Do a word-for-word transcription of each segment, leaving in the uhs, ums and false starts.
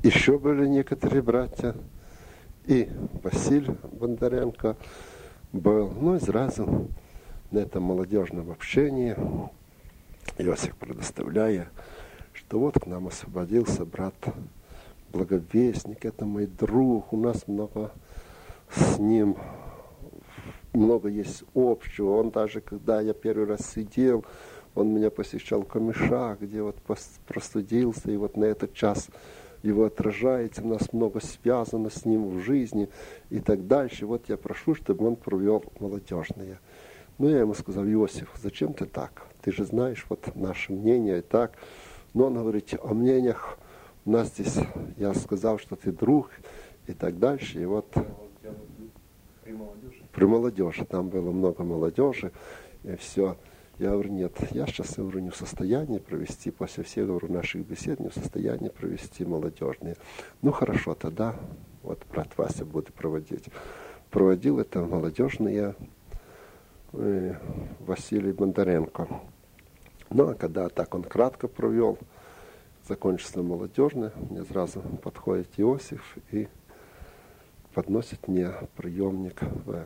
еще были некоторые братья. И Василий Бондаренко был. Ну и сразу на этом молодежном общении Иосиф предоставляя, что вот к нам освободился брат Благовестник, это мой друг, у нас много с ним, много есть общего. Он даже, когда я первый раз сидел, он меня посещал в камышах, где вот простудился, и вот на этот час его отражаете, у нас много связано с ним в жизни и так дальше. Вот я прошу, чтобы он провел молодежные. Ну, я ему сказал: Иосиф, зачем ты так? Ты же знаешь вот наше мнение и так. Но он говорит: о мнениях у нас здесь, я сказал, что ты друг и так дальше. И вот при молодежи, при молодежи, там было много молодежи, и все. Я говорю: нет, я сейчас, я говорю, не в состоянии провести, после всех, говорю, наших бесед, не в состоянии провести молодежные. Ну, хорошо, тогда вот брат Вася будет проводить. Проводил это молодежные э, Василий Бондаренко. Ну, а когда так он кратко провел, закончился молодежный, мне сразу подходит Иосиф и подносит мне приемник в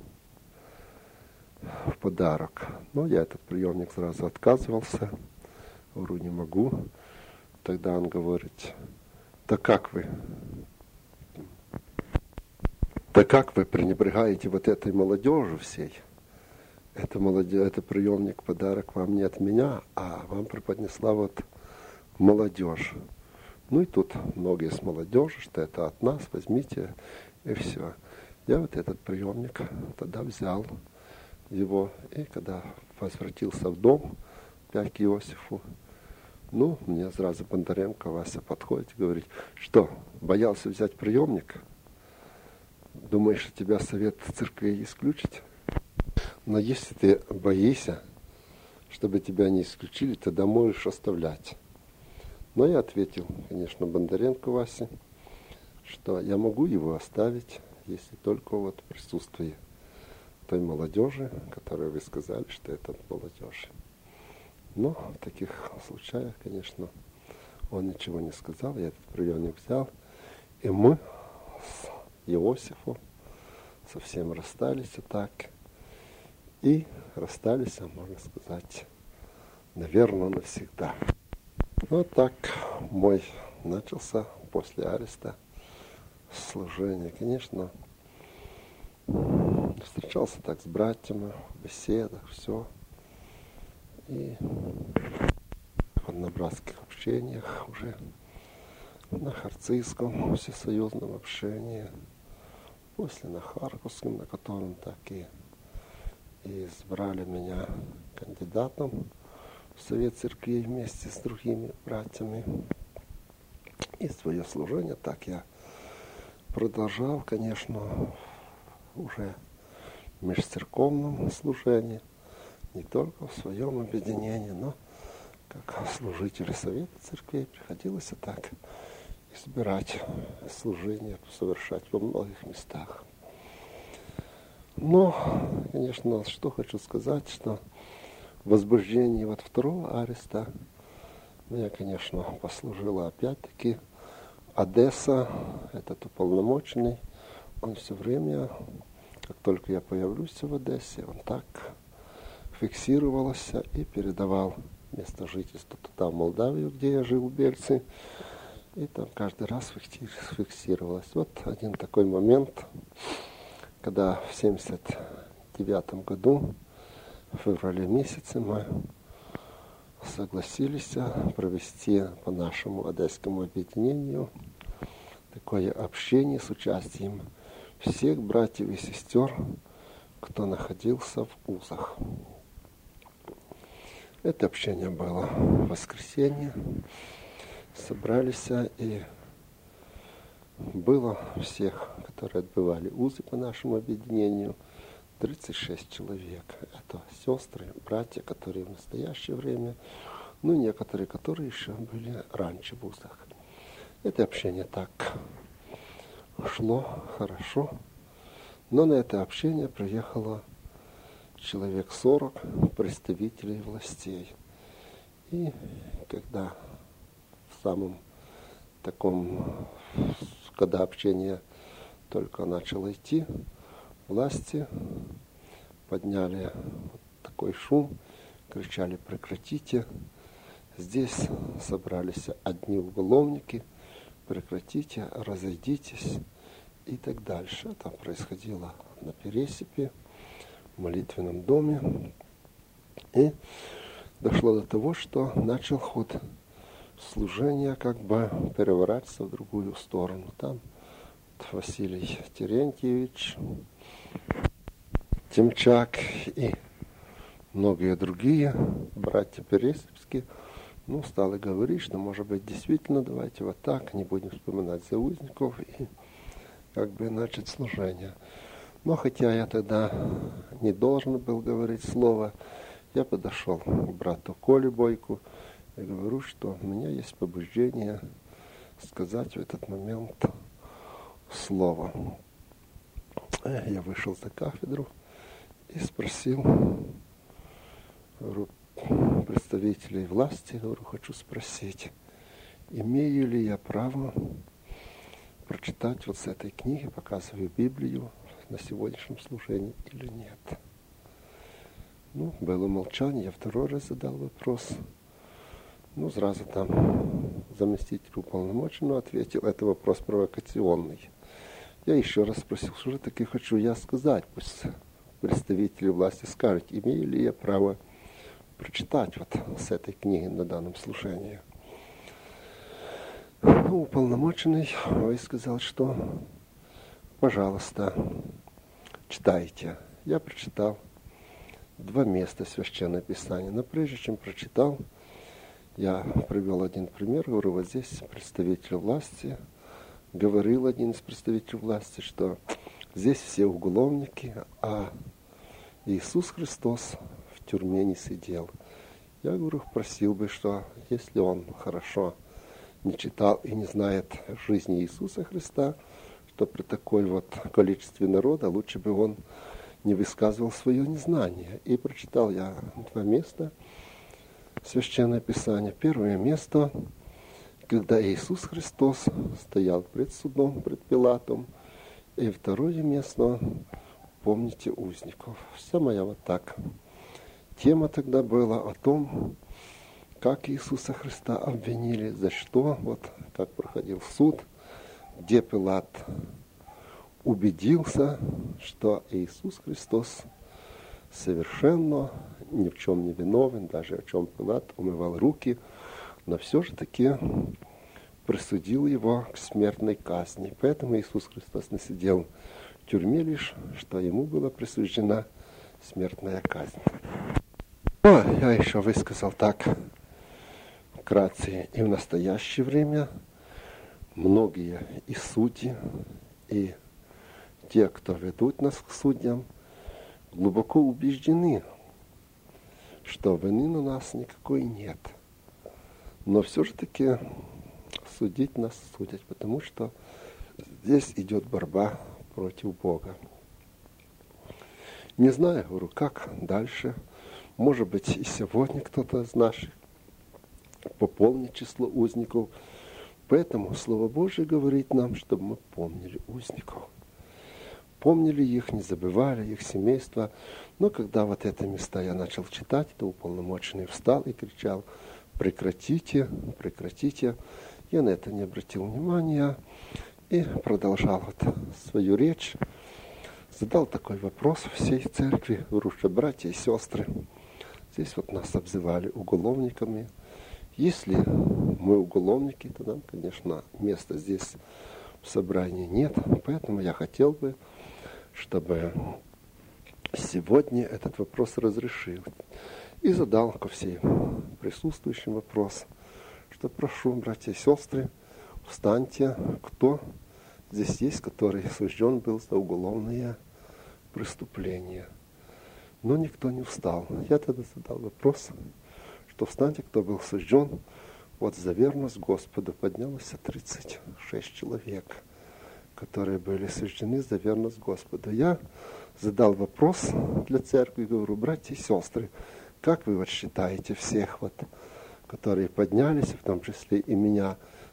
в подарок. Но я этот приемник сразу отказывался. Говорю: не могу. Тогда он говорит: да как вы? Да как вы пренебрегаете вот этой молодежью всей? Это, молодежь, это приемник, подарок вам не от меня, а вам преподнесла вот молодежь. Ну и тут многие с молодежи, что это от нас, возьмите, и все. Я вот этот приемник тогда взял его, и когда возвратился в дом, опять к Иосифу, ну, мне сразу Бондаренко Вася подходит и говорит: что, боялся взять приемник? Думаешь, что тебя совет церкви исключить? Но если ты боишься, чтобы тебя не исключили, тогда можешь оставлять. Но я ответил, конечно, Бондаренко Васе, что я могу его оставить, если только вот в присутствии той молодежи, которую вы сказали, что это молодежь. Но в таких случаях, конечно, он ничего не сказал, я этот приемник взял, и мы с Иосифом совсем расстались и так, и расстались, можно сказать, наверное, навсегда. Вот так мой начался после ареста служение. Конечно, встречался так с братьями, в беседах, все. И в однобратских общениях уже, на Харцизском всесоюзном общении, после на Харьковском, на котором так и, и избрали меня кандидатом в Совет Церквей вместе с другими братьями. И свое служение так я продолжал, конечно, уже в межцерковном служении, не только в своем объединении, но как служители Совета Церквей приходилось и так избирать служение, совершать во многих местах. Но, конечно, что хочу сказать, что в возбуждении вот второго ареста мне, конечно, послужила опять-таки Одесса, этот уполномоченный. Он все время, как только я появлюсь в Одессе, он так фиксировался и передавал место жительства туда, в Молдавию, где я жил, в Бельце. И там каждый раз фиксировалось. Вот один такой момент, когда в семьдесят девятом году, в феврале месяце, мы согласились провести по нашему одесскому объединению такое общение с участием всех братьев и сестер, кто находился в узах. Это общение было в воскресенье. Собрались, и было всех, которые отбывали узы по нашему объединению, тридцать шесть человек. Это сестры, братья, которые в настоящее время, ну, некоторые, которые еще были раньше в узах. Это общение так шло хорошо, но на это общение приехало человек сорок представителей властей. И когда в самом таком, когда общение только начало идти, власти подняли вот такой шум, кричали: прекратите. Здесь собрались одни уголовники, прекратите, разойдитесь и так дальше. Это происходило на Пересипе, в молитвенном доме. И дошло до того, что начал ход служения как бы переворачиваться в другую сторону. Там Василий Терентьевич, Тимчак и многие другие братья Пересипские, ну, стали говорить, что, может быть, действительно, давайте вот так, не будем вспоминать за узников и как бы начать служение. Но хотя я тогда не должен был говорить слово, я подошел к брату Коле Бойку и говорю, что у меня есть побуждение сказать в этот момент слово. Я вышел за кафедру и спросил представителей власти, говорю, хочу спросить, имею ли я право прочитать вот с этой книги, показываю Библию на сегодняшнем служении или нет. Ну, было молчание, я второй раз задал вопрос. Ну, сразу там заместитель уполномоченного ответил, это вопрос провокационный. Я еще раз спросил, что же таки хочу я сказать, пусть представители власти скажут, имею ли я право прочитать вот с этой книги на данном служении. Ну, уполномоченный ой, сказал, что пожалуйста, читайте. Я прочитал два места Священного Писания, но прежде чем прочитал, я привел один пример, говорю, вот здесь представитель власти, говорил один из представителей власти, что здесь все уголовники, а Иисус Христос в тюрьме не сидел. Я, говорю, просил бы, что если он хорошо не читал и не знает жизни Иисуса Христа, что при такой вот количестве народа лучше бы он не высказывал свое незнание. И прочитал я два места Священное Писание. Первое место, когда Иисус Христос стоял пред судом, пред Пилатом. И второе место, помните узников. Вся моя вот так. Тема тогда была о том, как Иисуса Христа обвинили, за что, вот как проходил суд, где Пилат убедился, что Иисус Христос совершенно ни в чем не виновен, даже о чем Пилат умывал руки, но все же таки присудил его к смертной казни. Поэтому Иисус Христос не сидел в тюрьме лишь, что ему была присуждена смертная казнь. Но я еще высказал так вкратце, и в настоящее время многие и судьи, и те, кто ведут нас к судьям, глубоко убеждены, что вины на нас никакой нет. Но все же таки судить нас судят, потому что здесь идет борьба против Бога. Не знаю, говорю, как дальше. Может быть, и сегодня кто-то из наших пополнит число узников. Поэтому Слово Божие говорит нам, чтобы мы помнили узников. Помнили их, не забывали их семейства. Но когда вот это места я начал читать, то уполномоченный встал и кричал: прекратите, прекратите. Я на это не обратил внимания и продолжал вот свою речь. Задал такой вопрос всей церкви, говорю, что братья и сестры, здесь вот нас обзывали уголовниками. Если мы уголовники, то нам, конечно, места здесь в собрании нет. Поэтому я хотел бы, чтобы сегодня этот вопрос разрешил. И задал ко всем присутствующим вопрос, что прошу, братья и сестры, встаньте, кто здесь есть, который осужден был за уголовные преступления. Но никто не встал. Я тогда задал вопрос, что встаньте, кто был осужден вот за верность Господу. Поднялось тридцать шесть человек, которые были осуждены за верность Господу. Я задал вопрос для церкви, говорю, братья и сестры, как вы вот считаете всех, вот, которые поднялись, в том числе и меня,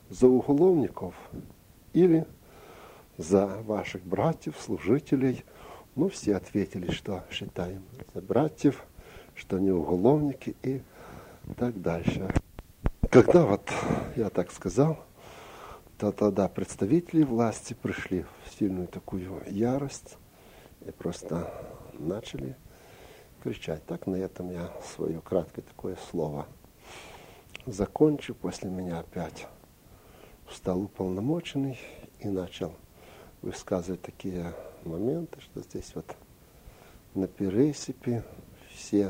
за уголовников или за ваших братьев, служителей. Ну, все ответили, что считаем за братьев, что не уголовники и так дальше. Когда вот я так сказал, то тогда представители власти пришли в сильную такую ярость и просто начали кричать. Так на этом я свое краткое такое слово закончу. После меня опять встал уполномоченный и начал высказывать такие моменты, что здесь вот на пересыпи все,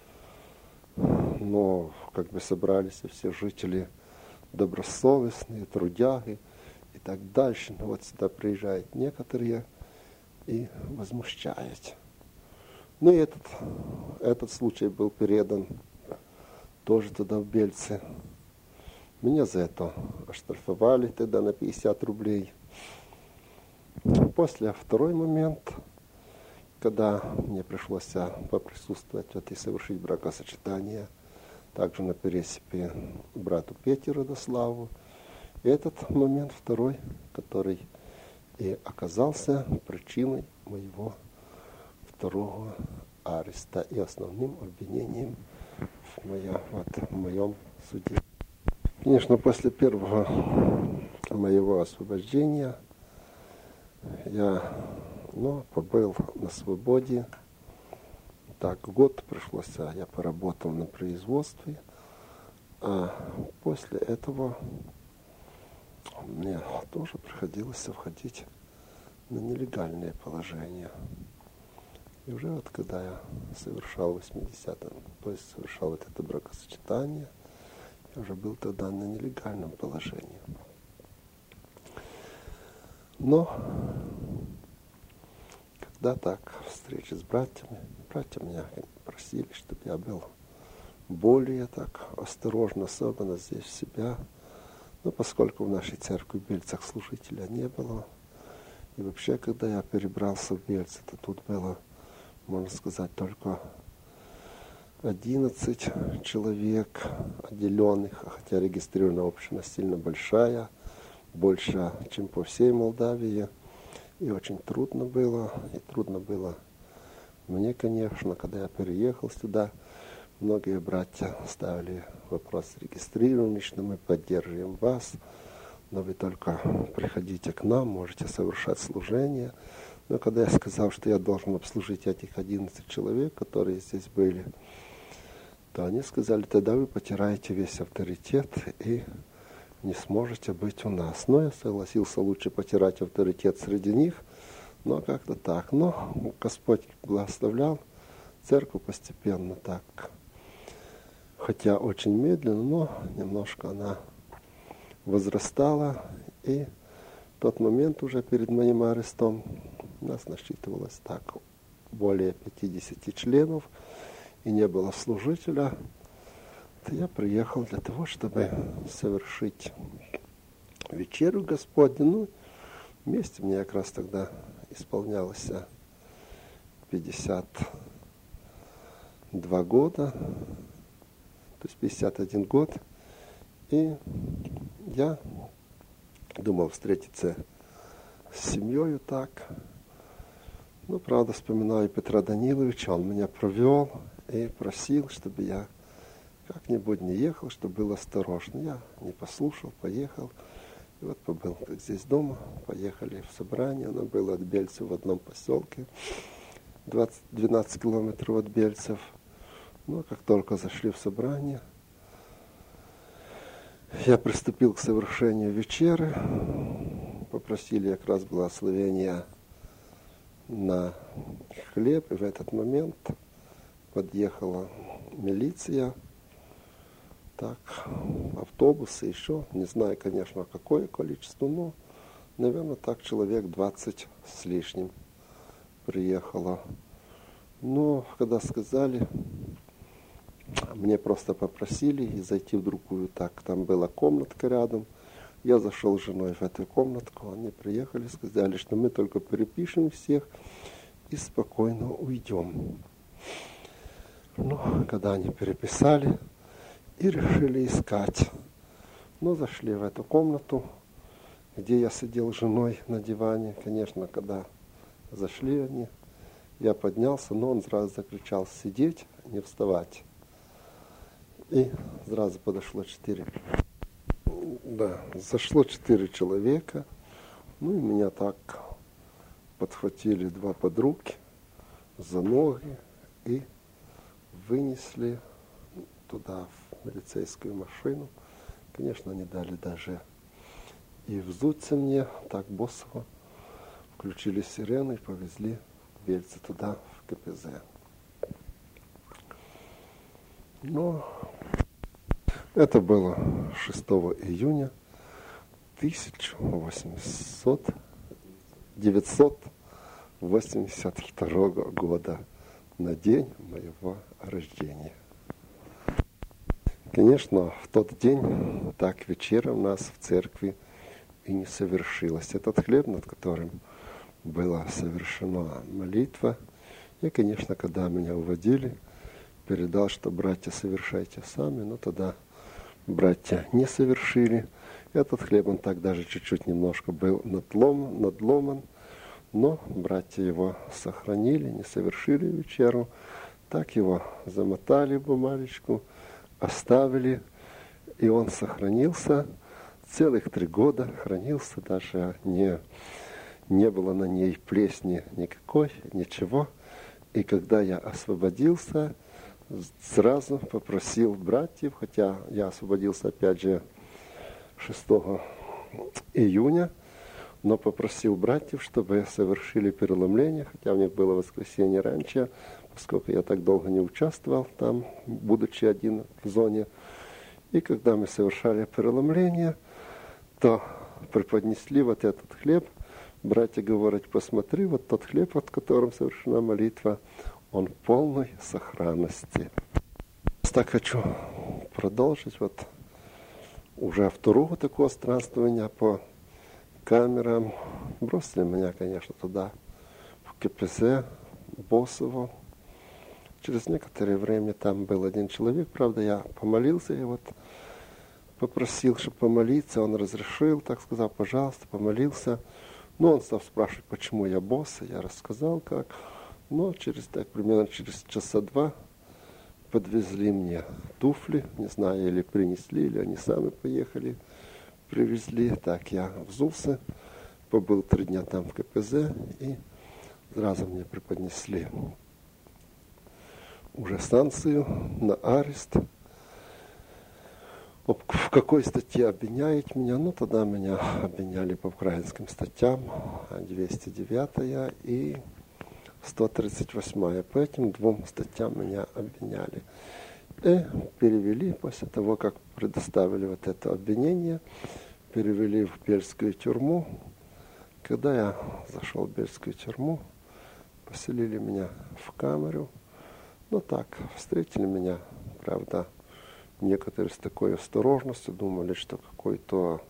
но как бы собрались все жители добросовестные, трудяги и так дальше. Но вот сюда приезжают некоторые и возмущают. Ну и этот, этот случай был передан тоже туда в Бельцы. Меня за это оштрафовали тогда на пятьдесят рублей. После второй момент, когда мне пришлось поприсутствовать вот и совершить бракосочетание, также на пересыпи брату Пете Родославу. И этот момент второй, который и оказался причиной моего второго ареста и основным обвинением в, моя, вот, в моем суде. Конечно, после первого моего освобождения я ну, побыл на свободе. Так, год пришлось, я поработал на производстве, а после этого мне тоже приходилось входить на нелегальное положение. И уже вот когда я совершал в восьмидесятом, то есть совершал вот это бракосочетание, я уже был тогда на нелегальном положении. Но когда так, встречи с братьями, братья меня просили, чтобы я был более так осторожно, особенно здесь в себя. Но поскольку в нашей церкви в Бельцах служителя не было, и вообще, когда я перебрался в Бельцы, то тут было, можно сказать, только одиннадцать человек отделенных, хотя регистрированная община сильно большая, больше, чем по всей Молдавии. И очень трудно было, и трудно было мне, конечно, когда я переехал сюда. Многие братья ставили вопрос регистрирования, что мы поддерживаем вас, но вы только приходите к нам, можете совершать служение. Но когда я сказал, что я должен обслужить этих одиннадцать человек, которые здесь были, то они сказали, тогда вы потираете весь авторитет и не сможете быть у нас. Но я согласился лучше потирать авторитет среди них, но как-то так. Но Господь благословлял церковь постепенно так, хотя очень медленно, но немножко она возрастала. И в тот момент уже перед моим арестом у нас насчитывалось так более пятидесяти членов, и не было служителя. То я приехал для того, чтобы совершить вечерю Господню. Ну, вместе мне как раз тогда исполнялось пятьдесят два года, то есть пятьдесят один год. И я думал встретиться с семьей так. Ну, правда, вспоминаю Петра Даниловича, он меня провел и просил, чтобы я как-нибудь не ехал, чтобы был осторожно. Я не послушал, поехал. И вот побыл, как здесь дома, поехали в собрание. Оно было от Бельцев в одном поселке, двадцать, двенадцать километров от Бельцев. Но как только зашли в собрание, я приступил к совершению вечеры. Попросили как раз благословения на хлеб. И в этот момент подъехала милиция. Так, автобусы еще, не знаю, конечно, какое количество, но, наверное, так человек двадцать с лишним приехало. Но когда сказали, мне просто попросили зайти в другую, так, там была комнатка рядом. Я зашел с женой в эту комнатку, они приехали, сказали, что мы только перепишем всех и спокойно уйдем. Ну, когда они переписали, и решили искать Ну, зашли в эту комнату, где я сидел с женой на диване. Конечно, когда зашли они, я поднялся, но он сразу закричал: сидеть, не вставать. И сразу подошло четыре. Да, зашло четыре человека. Ну и меня так подхватили два под руки за ноги и вынесли туда, в милицейскую машину. Конечно, они дали даже и взуться мне, так босово. Включили сирены и повезли в Бельце туда, в ка пэ зэ. Но это было шестого июня тысяча девятьсот восемьдесят второго года, на день моего рождения. Конечно, в тот день так вечером у нас в церкви и не совершилось. Этот хлеб, над которым была совершена молитва. И, конечно, когда меня уводили, передал, что братья, совершайте сами, но тогда братья не совершили. Этот хлеб, он так даже чуть-чуть немножко был надлом, надломан, но братья его сохранили, не совершили вечеру. Так его замотали в бумажечку, оставили, и он сохранился целых три года, хранился, даже не, не было на ней плесни никакой, ничего. И когда я освободился, сразу попросил братьев, хотя я освободился опять же шестого июня, но попросил братьев, чтобы совершили переломление, хотя у них было воскресенье раньше, поскольку я так долго не участвовал там, будучи один в зоне. И когда мы совершали переломление, то преподнесли вот этот хлеб. Братья говорят: посмотри, вот тот хлеб, от которым совершена молитва, он в полной сохранности. Так хочу продолжить вот уже второго такого странствования по камерам. Бросили меня, конечно, туда, в ка пэ зэ, Босово. Через некоторое время там был один человек, правда, я помолился, и вот попросил, чтобы помолиться, он разрешил, так сказал, пожалуйста, помолился. Но он стал спрашивать, почему я босс, я рассказал, как. Но через, так, примерно через часа два подвезли мне туфли, не знаю, или принесли, или они сами поехали, привезли. Так, я взулся, побыл три дня там в ка пэ зэ, и сразу мне преподнесли уже санкцию на арест. В какой статье обвиняют меня? Ну, тогда меня обвиняли по украинским статьям, двести девятая и сто тридцать восьмая. По этим двум статьям меня обвиняли. И перевели, после того, как предоставили вот это обвинение, перевели в Бельскую тюрьму. Когда я зашел в Бельскую тюрьму, поселили меня в камеру. Ну так, встретили меня, правда, некоторые с такой осторожностью, думали, что какой-то,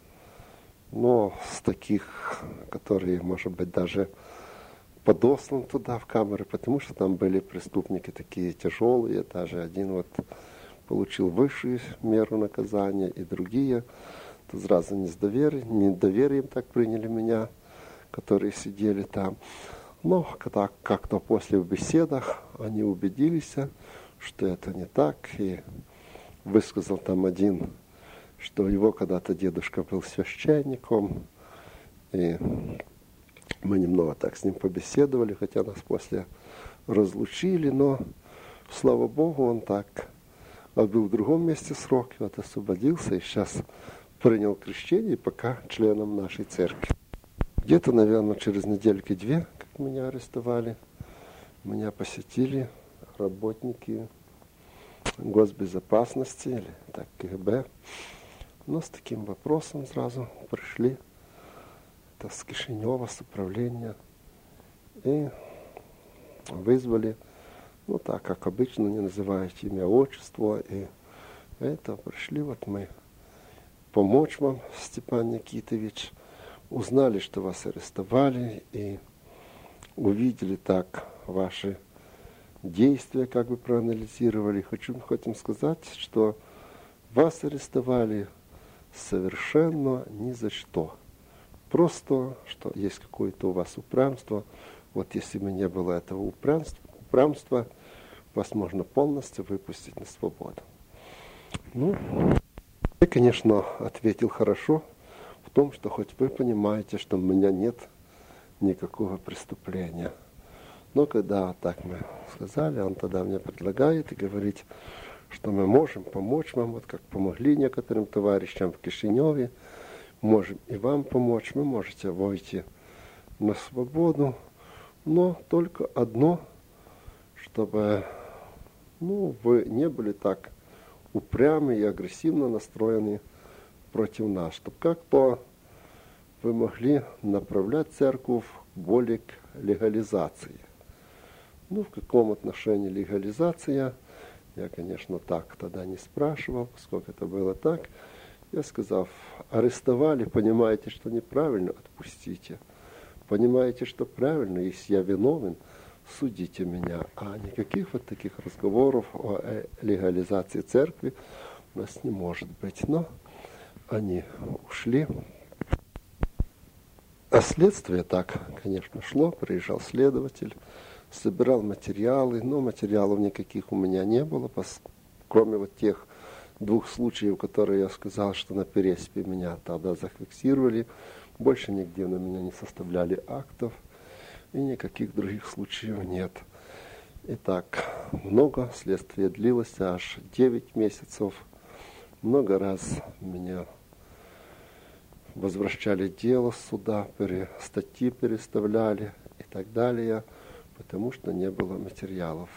но с таких, которые, может быть, даже подослан туда, в камеры, потому что там были преступники такие тяжелые, даже один вот получил высшую меру наказания, и другие, то сразу не с доверием, недоверием так приняли меня, которые сидели там. Но когда как-то после в беседах они убедились, что это не так, и высказал там один, что его когда-то дедушка был священником, и мы немного так с ним побеседовали, хотя нас после разлучили, но, слава Богу, он так отбыл в другом месте срок, и вот освободился, и сейчас принял крещение, и пока членом нашей церкви. Где-то, наверное, через недельки-две, как меня арестовали, меня посетили работники госбезопасности, или так ка гэ бэ, но с таким вопросом сразу пришли, это с Кишинева, с управления, и вызвали, ну так, как обычно, не называют имя, отчество, и это пришли, вот мы помочь вам, Степан Никитович, узнали, что вас арестовали, и увидели так ваши действия, как бы проанализировали. Хочу хотим сказать, что вас арестовали совершенно ни за что. Просто, что есть какое-то у вас упрямство. Вот если бы не было этого упрямства, упрямства вас можно полностью выпустить на свободу. Ну, я, конечно, ответил хорошо в том, что хоть вы понимаете, что у меня нет никакого преступления. Но когда так мы сказали, он тогда мне предлагает и говорит, что мы можем помочь вам, вот как помогли некоторым товарищам в Кишиневе, можем и вам помочь, вы можете выйти на свободу, но только одно, чтобы ну, вы не были так упрямы и агрессивно настроены против нас, чтобы как-то вы могли направлять церковь более к легализации. Ну, в каком отношении легализация? Я, конечно, так тогда не спрашивал, сколько это было так. Я сказал, арестовали, понимаете, что неправильно, отпустите. Понимаете, что правильно, если я виновен, судите меня. А никаких вот таких разговоров о легализации церкви у нас не может быть. Но они ушли. А следствие так, конечно, шло. Приезжал следователь, собирал материалы, но материалов никаких у меня не было, кроме вот тех двух случаев, которые я сказал, что на Переспе меня тогда зафиксировали. Больше нигде на меня не составляли актов, и никаких других случаев нет. Итак, много следствие длилось, аж девять месяцев. Много раз меня возвращали дело с суда, пере, статьи переставляли и так далее, потому что не было материалов.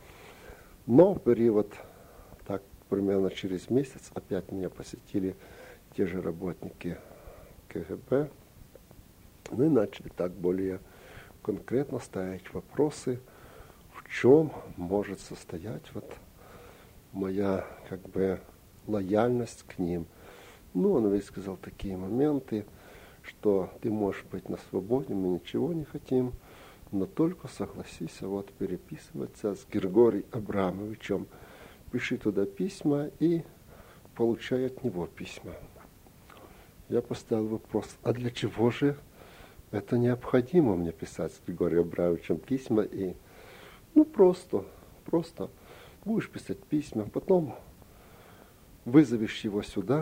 Но в период, так примерно через месяц, опять меня посетили те же работники ка гэ бэ, ну и начали так более конкретно ставить вопросы, в чем может состоять вот моя как бы лояльность к ним. Ну, он высказал такие моменты, что ты можешь быть на свободе, мы ничего не хотим, но только согласись вот переписываться с Григорием Абрамовичем. Пиши туда письма и получай от него письма. Я поставил вопрос, а для чего же это необходимо мне писать с Григорием Абрамовичем письма? И, ну, просто, просто будешь писать письма, потом вызовешь его сюда,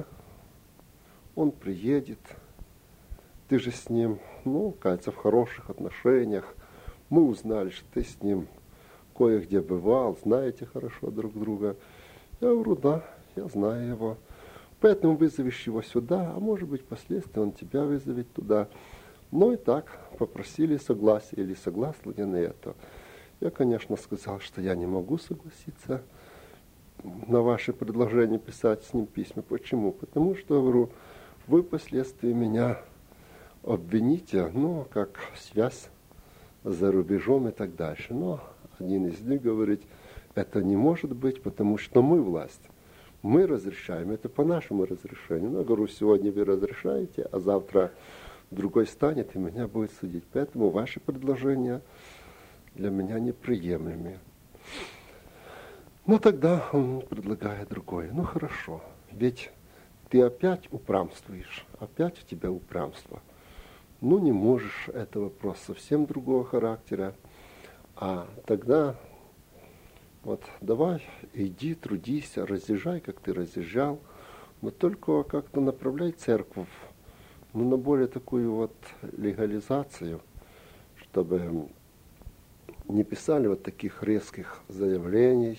он приедет, ты же с ним, ну, кажется, в хороших отношениях. Мы узнали, что ты с ним кое-где бывал, знаете хорошо друг друга. Я говорю, да, я знаю его. Поэтому вызовешь его сюда, а может быть, впоследствии он тебя вызовет туда. Ну и так попросили согласия или согласны ли на это. Я, конечно, сказал, что я не могу согласиться на ваше предложение писать с ним письма. Почему? Потому что, говорю, вы впоследствии меня обвините, ну, как связь за рубежом и так дальше. Но один из них говорит, это не может быть, потому что мы власть. Мы разрешаем, это по нашему разрешению. Ну, я говорю, сегодня вы разрешаете, а завтра другой станет и меня будет судить. Поэтому ваши предложения для меня неприемлемы. Ну, тогда он предлагает другое. Ну, хорошо, ведь ты опять упрямствуешь, опять у тебя упрямство. Ну, не можешь, это вопрос совсем другого характера. А тогда вот давай, иди, трудись, разъезжай, как ты разъезжал, но только как-то направляй церковь, ну, на более такую вот легализацию, чтобы не писали вот таких резких заявлений,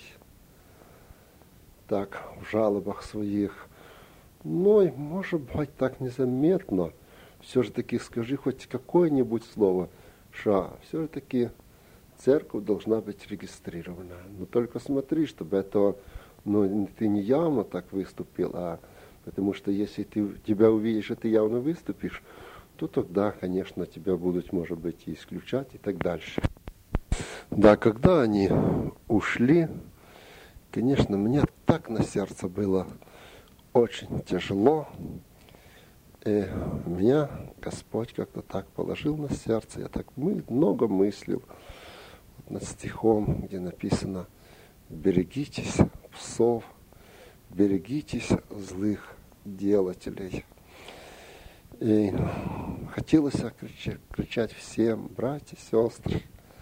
так, в жалобах своих. Ну, и, может быть, так незаметно, все же таки скажи хоть какое-нибудь слово, что все же таки церковь должна быть регистрирована. Но только смотри, чтобы это, ну, ты не явно так выступил, а потому что если ты, тебя увидишь, и ты явно выступишь, то тогда, конечно, тебя будут, может быть, и исключать и так дальше. Да, когда они ушли, конечно, мне так на сердце было очень тяжело. И меня Господь как-то так положил на сердце. Я так много мыслил вот над стихом, где написано «Берегитесь псов, берегитесь злых делателей. И хотелось кричать, кричать всем: братья, сестры,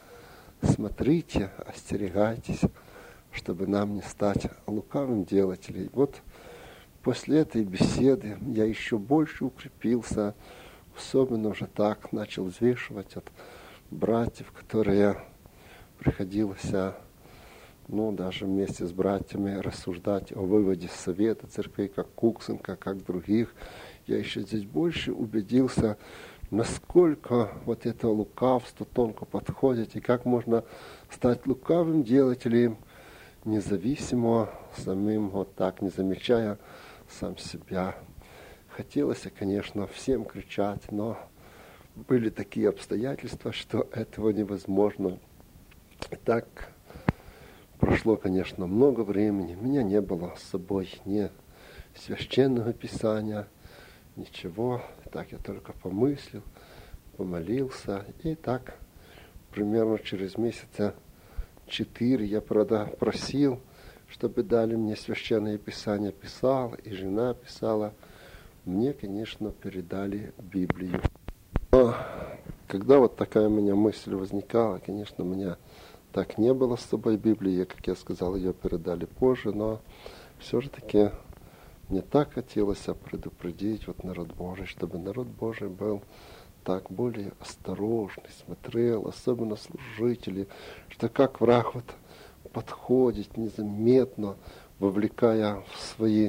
смотрите, остерегайтесь, чтобы нам не стать лукавым делателем. Вот после этой беседы я еще больше укрепился, особенно уже так начал взвешивать от братьев, которые приходилось, ну, даже вместе с братьями рассуждать о выводе совета церквей, как Куксенко, как других. Я еще здесь больше убедился, насколько вот это лукавство тонко подходит, и как можно стать лукавым делателем, независимо самим, вот так, не замечая сам себя. Хотелось, конечно, всем кричать, но были такие обстоятельства, что этого невозможно. И так прошло, конечно, много времени. У меня не было с собой ни священного писания, ничего. Так я только помыслил, помолился. И так примерно через месяца четыре я, правда, просил, чтобы дали мне священное писание. Писал, и жена писала. Мне, конечно, передали Библию. Но когда вот такая у меня мысль возникала, конечно, у меня так не было с собой Библии, как я сказал, ее передали позже, но все же таки мне так хотелось предупредить вот народ Божий, чтобы народ Божий был так более осторожный, смотрел, особенно служители, что как враг вот подходит незаметно, вовлекая в свои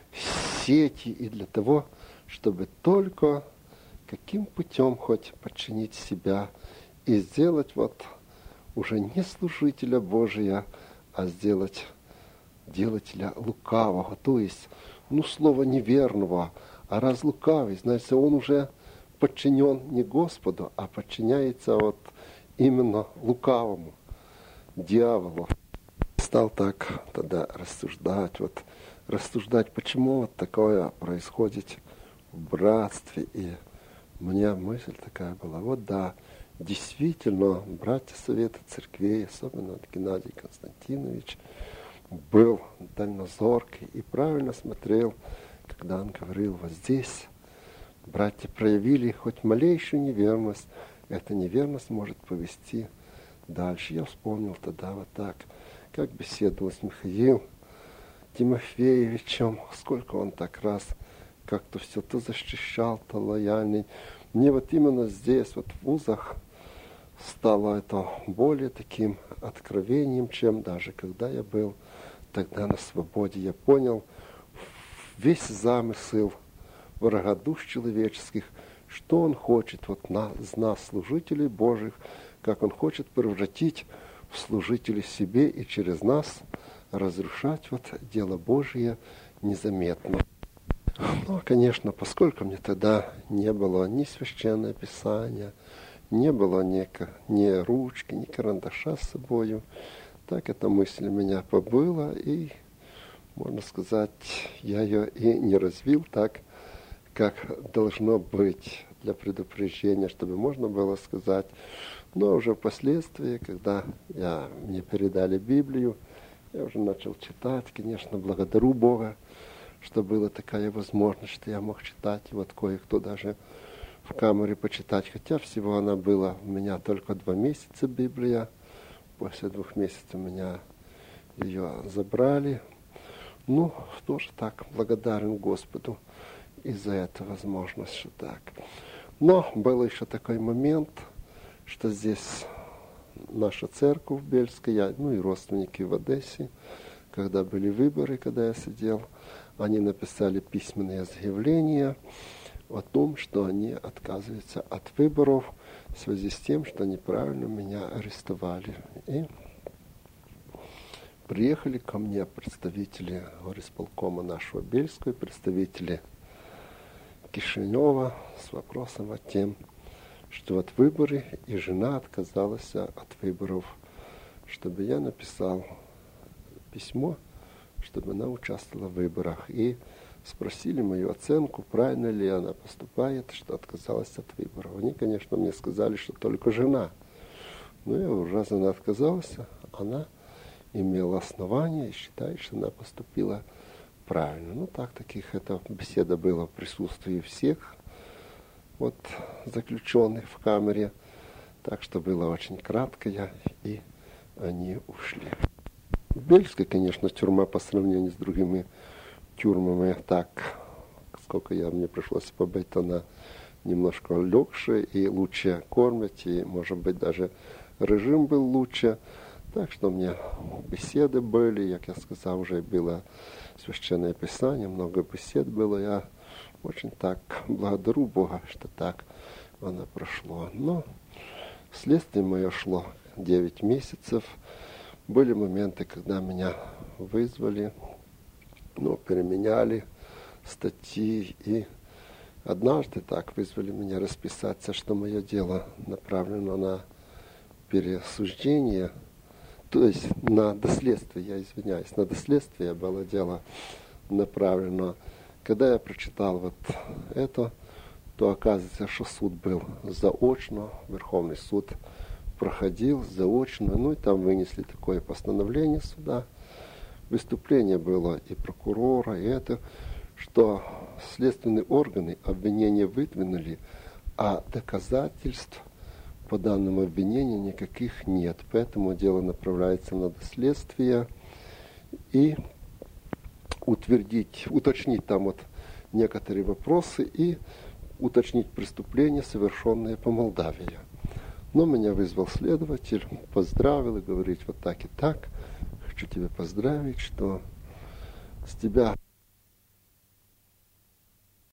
сети, и для того, чтобы только каким путем хоть подчинить себя и сделать вот уже не служителя Божия, а сделать делателя лукавого, то есть, ну, слово неверного, а раз лукавый, значит, он уже подчинен не Господу, а подчиняется вот именно лукавому, дьяволу. Стал так тогда рассуждать, вот рассуждать, почему вот такое происходит в братстве. И у меня мысль такая была: вот да, действительно, братья Совета Церквей, особенно вот Геннадий Константинович, был дальнозоркий и правильно смотрел, когда он говорил: вот здесь братья проявили хоть малейшую неверность, эта неверность может повести дальше. Я вспомнил тогда вот так, как беседовал с Михаилом Тимофеевичем, сколько он так раз как-то все то защищал, то лояльный. Мне вот именно здесь, вот в вузах, стало это более таким откровением, чем даже когда я был тогда на свободе. Я понял весь замысел врага душ человеческих, что он хочет вот нас, нас, служителей Божьих, как он хочет превратить в служителей себе и через нас разрушать вот дело Божие незаметно. Ну, конечно, поскольку мне тогда не было ни священного писания, не было ни, ни ручки, ни карандаша с собою, так эта мысль меня побыла, и, можно сказать, я ее и не развил так, как должно быть, для предупреждения, чтобы можно было сказать. Но уже впоследствии, когда я, мне передали Библию, я уже начал читать, конечно, благодарю Бога, что была такая возможность, что я мог читать, и вот кое-кто даже в камере почитать, хотя всего она была у меня только два месяца, Библия. После двух месяцев у меня ее забрали. Ну, тоже так, благодарен Господу и за эту возможность, что так. Но был еще такой момент, что здесь наша церковь Бельская, ну и родственники в Одессе, когда были выборы, когда я сидел, они написали письменное заявление о том, что они отказываются от выборов в связи с тем, что неправильно меня арестовали. И приехали ко мне представители горисполкома нашего Бельского, представители Кишинева с вопросом о том, что от выборы, и жена отказалась от выборов, чтобы я написал письмо, чтобы она участвовала в выборах. И спросили мою оценку, правильно ли она поступает, что отказалась от выборов. Они, конечно, мне сказали, что только жена. Но я говорю, раз она отказалась, она имела основания и считает, что она поступила правильно. Ну так, таких, эта беседа была в присутствии всех вот заключенных в камере. Так что было очень краткое, и они ушли. Бельская, конечно, тюрьма по сравнению с другими тюрьмами, так, сколько я, мне пришлось побыть, она немножко легче и лучше кормят, и, может быть, даже режим был лучше. Так что у меня беседы были, как я сказал, уже было священное писание, много бесед было. Я очень так благодарю Бога, что так оно прошло. Но следствие мое шло девять месяцев. Были моменты, когда меня вызвали, ну, переменяли статьи, и однажды так вызвали меня расписаться, что мое дело направлено на пересуждение, то есть на доследствие, я извиняюсь, на доследствие было дело направлено. Когда я прочитал вот это, то оказывается, что суд был заочно, Верховный суд проходил заочно, ну и там вынесли такое постановление суда. Выступление было и прокурора, и это, что следственные органы обвинения выдвинули, а доказательств по данному обвинению никаких нет. Поэтому дело направляется на доследствие и утвердить, уточнить там вот некоторые вопросы и уточнить преступления, совершенные по Молдавии. Но меня вызвал следователь, поздравил и говорит вот так и так. Хочу тебя поздравить, что с тебя